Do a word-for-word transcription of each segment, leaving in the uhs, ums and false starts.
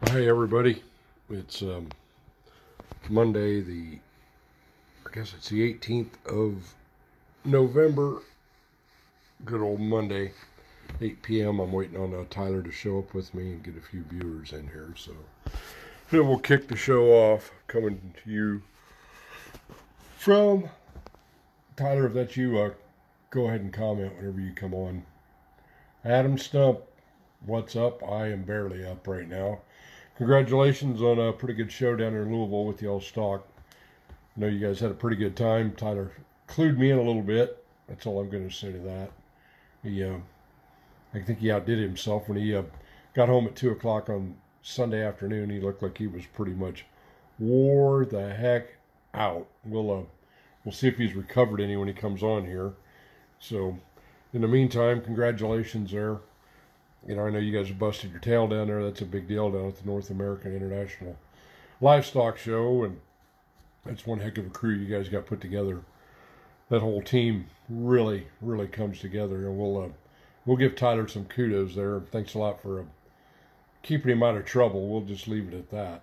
Hi everybody, it's um, Monday the, I guess it's the eighteenth of November, good old Monday, eight p m I'm waiting on uh, Tyler to show up with me and get a few viewers in here, so then we'll kick the show off, coming to you from, Tyler, if that's you, uh, go ahead and comment whenever you come on. Adam Stump, what's up? I am barely up right now. Congratulations on a pretty good show down there in Louisville with the old stock. I know you guys had a pretty good time. Tyler clued me in a little bit. That's all I'm going to say to that. He, uh, I think he outdid himself when he uh, got home at two o'clock on Sunday afternoon. He looked like he was pretty much wore the heck out. We'll uh, we'll see if he's recovered any when he comes on here. So, in the meantime, congratulations there. You know, I know you guys have busted your tail down there. That's a big deal down at the North American International Livestock Show, and that's one heck of a crew you guys got put together. That whole team really, really comes together, and we'll uh, we'll give Tyler some kudos there. Thanks a lot for uh, keeping him out of trouble. We'll just leave it at that.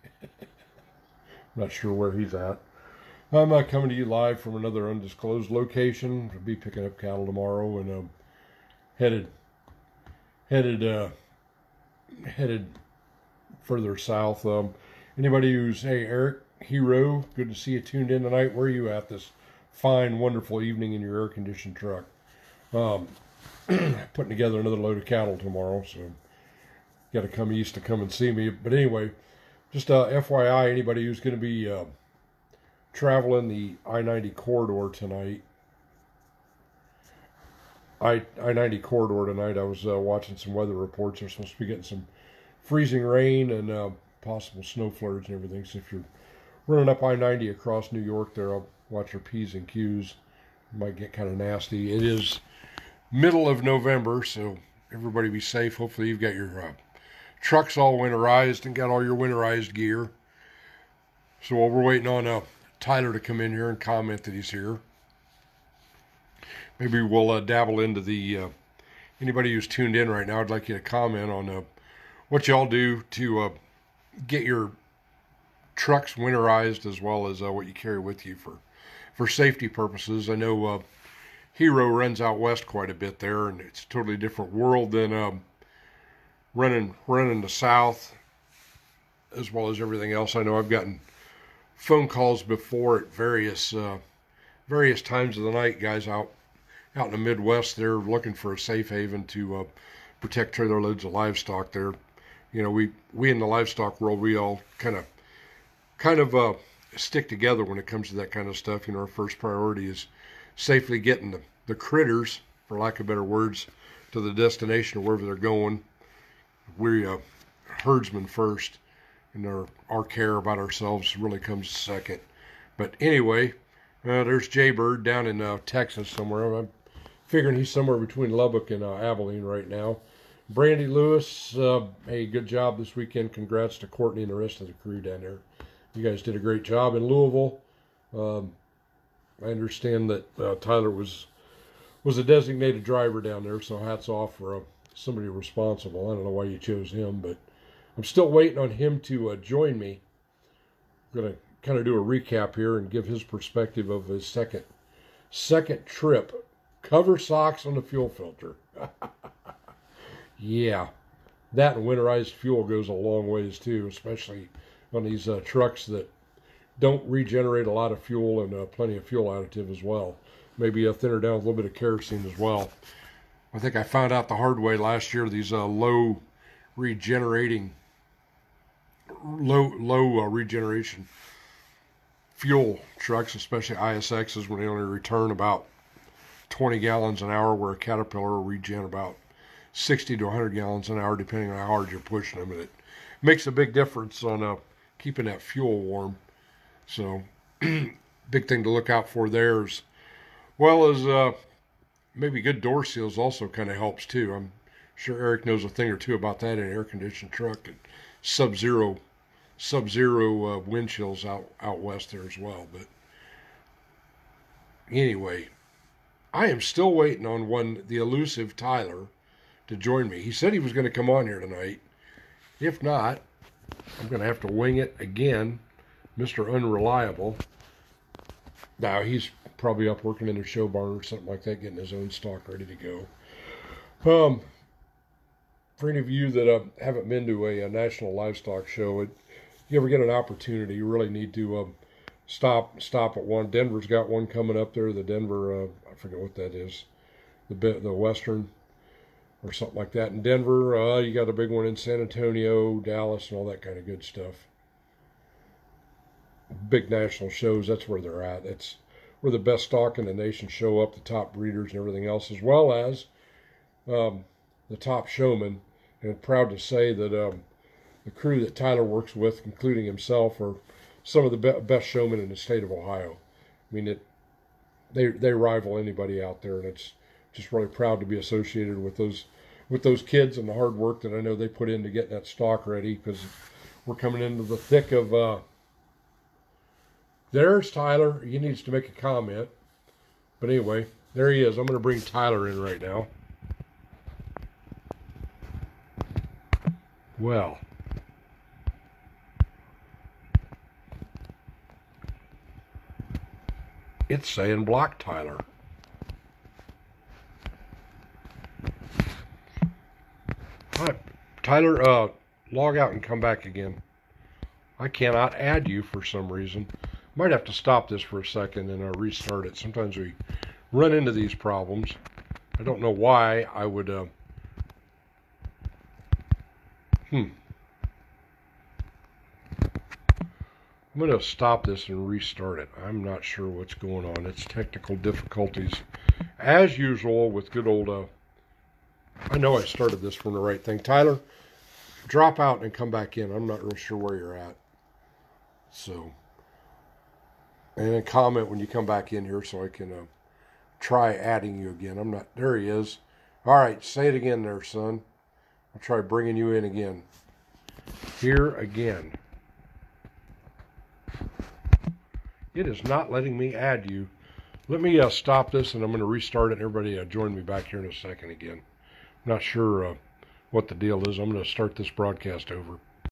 Not sure where he's at. I'm uh, coming to you live from another undisclosed location. I'll be picking up cattle tomorrow and um, headed. Headed, uh, headed further south. Um, anybody who's, hey, Eric, Hero, good to see you tuned in tonight. Where are you at this fine, wonderful evening in your air-conditioned truck? Um, putting together another load of cattle tomorrow, so got to come east to come and see me. But anyway, just uh, F Y I, anybody who's going to be uh, traveling the I ninety corridor tonight, I I ninety corridor tonight. I was uh, watching some weather reports. They're supposed to be getting some freezing rain and uh, possible snow flurries and everything. So if you're running up I ninety across New York, there, I'll watch your P's and Q's. It might get kind of nasty. It is middle of November, so everybody be safe. Hopefully you've got your uh, trucks all winterized and got all your winterized gear. So while we're waiting on uh, Tyler to come in here and comment that he's here, maybe we'll uh, dabble into the, uh, anybody who's tuned in right now, I'd like you to comment on uh, what y'all do to uh, get your trucks winterized, as well as uh, what you carry with you for, for safety purposes. I know uh, Hero runs out west quite a bit there, and it's a totally different world than um, running, running the south, as well as everything else. I know I've gotten phone calls before at various, uh, various times of the night, guys out Out in the Midwest, they're looking for a safe haven to uh, protect trailer loads of livestock there. You know, we, we in the livestock world, we all kind of kind of uh, stick together when it comes to that kind of stuff. You know, our first priority is safely getting the, the critters, for lack of better words, to the destination or wherever they're going. We're uh, herdsmen first, and our, our care about ourselves really comes second. But anyway, uh, there's Jaybird down in uh, Texas somewhere. I'm figuring he's somewhere between Lubbock and uh, Abilene right now. Brandy Lewis, uh, hey, good job this weekend. Congrats to Courtney and the rest of the crew down there. You guys did a great job in Louisville. Um, I understand that uh, Tyler was was a designated driver down there, so hats off for uh, somebody responsible. I don't know why you chose him, but I'm still waiting on him to uh, join me. I'm going to kind of do a recap here and give his perspective of his second second trip. Cover socks on the fuel filter. Yeah, that and winterized fuel goes a long ways too, especially on these uh, trucks that don't regenerate a lot of fuel and uh, plenty of fuel additive as well. Maybe uh, thinner down with a little bit of kerosene as well. I think I found out the hard way last year, these uh, low regenerating, low, low uh, regeneration fuel trucks, especially I S Xs, when they only return about twenty gallons an hour, where a Caterpillar will regen about sixty to one hundred gallons an hour, depending on how hard you're pushing them. And it makes a big difference on uh, keeping that fuel warm. So, big thing to look out for there, as well as uh, maybe good door seals also kind of helps too. I'm sure Eric knows a thing or two about that in an air-conditioned truck and sub-zero, sub-zero uh, wind chills out, out west there as well. But anyway, I am still waiting on one, the elusive Tyler, to join me. He said he was going to come on here tonight. If not, I'm going to have to wing it again. Mister Unreliable. Now, he's probably up working in a show barn or something like that, getting his own stock ready to go. Um, for any of you that uh, haven't been to a, a national livestock show, it, if you ever get an opportunity, you really need to um, stop stop at one. Denver's got one coming up there, the Denver, uh, I forget what that is, the the Western or something like that. In Denver, uh, you got a big one in San Antonio, Dallas, and all that kind of good stuff. Big national shows, that's where they're at. It's where the best stock in the nation show up, the top breeders and everything else, as well as um, the top showmen. And I'm proud to say that um, the crew that Tyler works with, including himself, are some of the be best showmen in the state of Ohio. I mean, it they they rival anybody out there, and it's just really proud to be associated with those with those kids and the hard work that I know they put into getting that stock ready, because we're coming into the thick of. Uh, there's Tyler. He needs to make a comment, but anyway, there he is. I'm going to bring Tyler in right now. Well. It's saying block Tyler. All right, Tyler, uh, log out and come back again. I cannot add you for some reason. Might have to stop this for a second and uh, restart it. Sometimes we run into these problems. I don't know why I would... Uh, hmm. I'm going to stop this and restart it. I'm not sure what's going on. It's technical difficulties. As usual with good old... Uh, I know I started this from the right thing. Tyler, drop out and come back in. I'm not real sure where you're at. So... And then comment when you come back in here so I can uh, try adding you again. I'm not... There he is. All right, say it again there, son. I'll try bringing you in again. Here again. It is not letting me add you. Let me uh, stop this, and I'm going to restart it. Everybody uh, join me back here in a second again. I'm not sure uh, what the deal is. I'm going to start this broadcast over.